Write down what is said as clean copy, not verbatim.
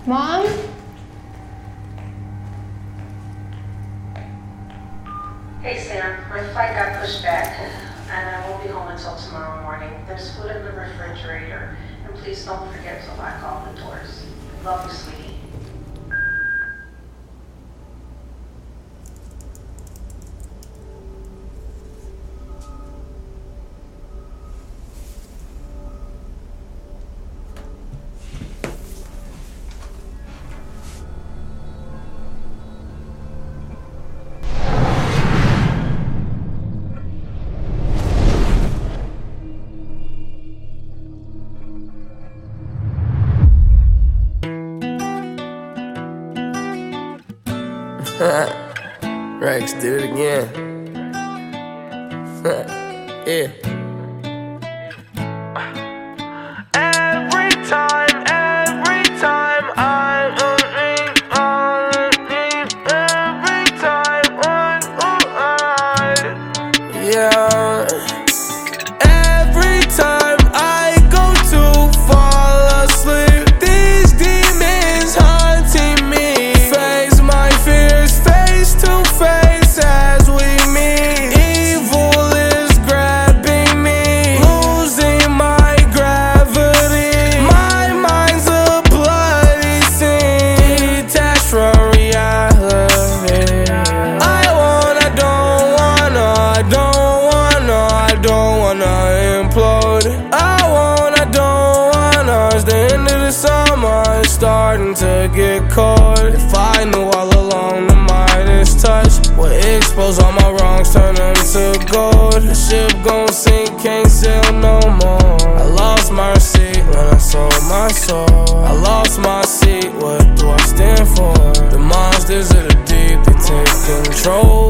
Mom? Hey Sam, my flight got pushed back and I won't be home until tomorrow morning. There's food in the refrigerator and please don't forget to lock all the doors. Love you, sweetie. Rex did it again. Yeah. Every time I'm every time yeah. Every time I go to fall asleep, these demons haunting me. Face my fears face to face as we meet. Evil is grabbing me, losing my gravity. My mind's a bloody scene, detached from reality. I don't wanna implode. I don't wanna. It's the end of the summer, it's starting to get cold. If I knew all along the Midas touch would expose all my wrongs, turn them to gold. The ship gon' sink, can't sail no more. I lost my seat when I sold my soul. I lost my seat, what do I stand for? The monsters of the deep, they take control.